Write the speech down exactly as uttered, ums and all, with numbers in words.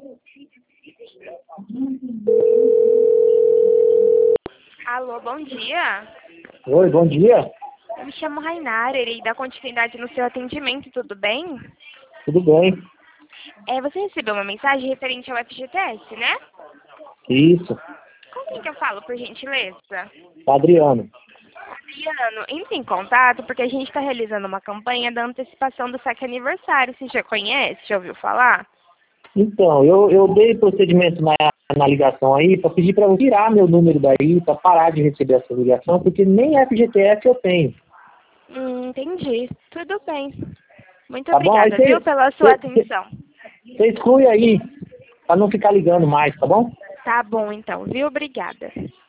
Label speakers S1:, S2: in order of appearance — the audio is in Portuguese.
S1: Alô, bom dia.
S2: Oi, bom dia.
S1: Eu me chamo Rainara, irei dar continuidade no seu atendimento, tudo bem?
S2: Tudo bem?
S1: É, você recebeu uma mensagem referente ao F G T S, né?
S2: Isso,
S1: Com quem que eu falo, por gentileza?
S2: Adriano.
S1: Adriano, entre em contato porque a gente está realizando uma campanha da antecipação do saque aniversário. Você já conhece? Já ouviu falar?
S2: Então, eu, eu dei procedimento na, na ligação aí para pedir para eu tirar meu número daí, para parar de receber essa ligação, porque nem F G T S eu tenho.
S1: Hum, entendi. Tudo bem. Muito
S2: Tá bom? Aí
S1: obrigada, viu,
S2: você
S1: pela sua
S2: você-
S1: atenção.
S2: você exclui aí, para não ficar ligando mais, tá bom?
S1: Tá bom, então, viu? Obrigada.